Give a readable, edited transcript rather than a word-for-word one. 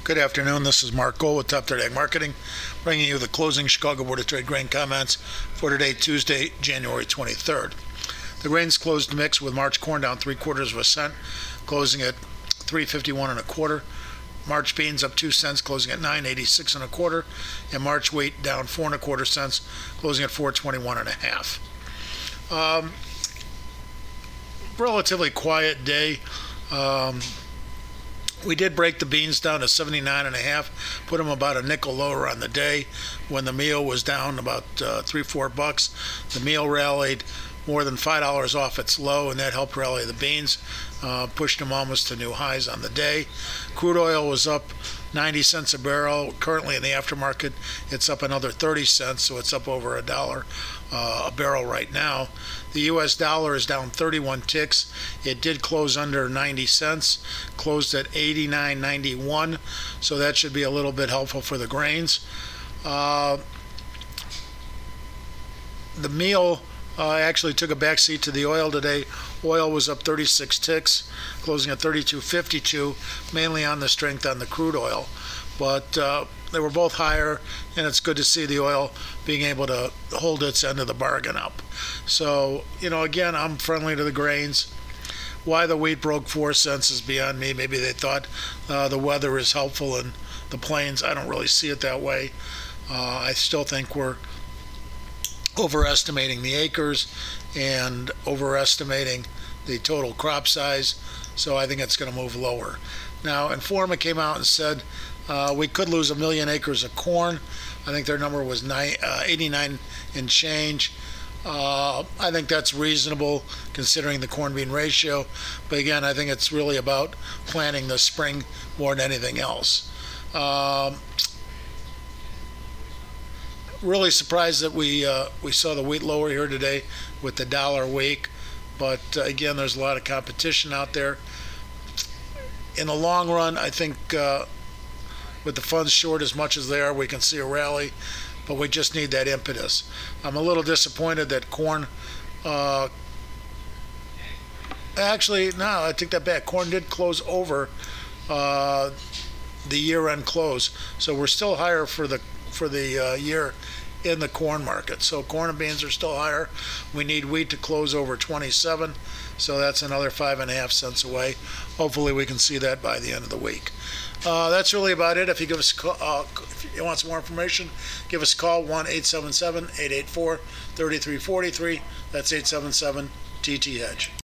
Good afternoon. This is Mark Gold with Top 30 Ag Marketing, bringing you the closing Chicago Board of Trade grain comments for today, Tuesday, January 23rd. The grains closed mixed with March corn down 3/4 of a cent, closing at 3.51 1/4. March beans up 2 cents, closing at 9.86 1/4, and March wheat down 4 1/4 cents, closing at 4.21 1/2. Relatively quiet day. We did break the beans down to 79 1/2, put them about a nickel lower on the day when the meal was down about $3-4. The meal rallied more than $5 off its low, and that helped rally the beans, pushed them almost to new highs on the day. Crude oil was up 90 cents a barrel. Currently in the aftermarket, it's up another 30 cents, so it's up over $1 a barrel right now. The U.S. dollar is down 31 ticks. It did close under 90 cents, closed at 89.91, so that should be a little bit helpful for the grains. The meal actually took a backseat to the oil today. Oil was up 36 ticks, closing at 32.52, mainly on the strength on the crude oil. But they were both higher, and it's good to see the oil being able to hold its end of the bargain up. So, again, I'm friendly to the grains. Why the wheat broke 4 cents is beyond me. Maybe they thought the weather is helpful in the plains. I don't really see it that way. I still think we're overestimating the acres and overestimating the total crop size, so I think it's going to move lower. Now, Informa came out and said we could lose 1 million acres of corn. I think their number was 89 and change. I think that's reasonable considering the corn-bean ratio, but again, I think it's really about planting the spring more than anything else. Really surprised that we saw the wheat lower here today with the dollar week, but again, there's a lot of competition out there. In the long run, I think with the funds short as much as they are, we can see a rally, but we just need that impetus. I'm a little disappointed that corn actually, no, I take that back. Corn did close over the year-end close, so we're still higher for the year in the corn market. So corn and beans are still higher. We need wheat to close over 27, so that's another 5.5 cents away. Hopefully we can see that by the end of the week. That's really about it. If you give us if you want some more information, give us a call, 1-877-884-3343. That's 877-TT-HEDGE.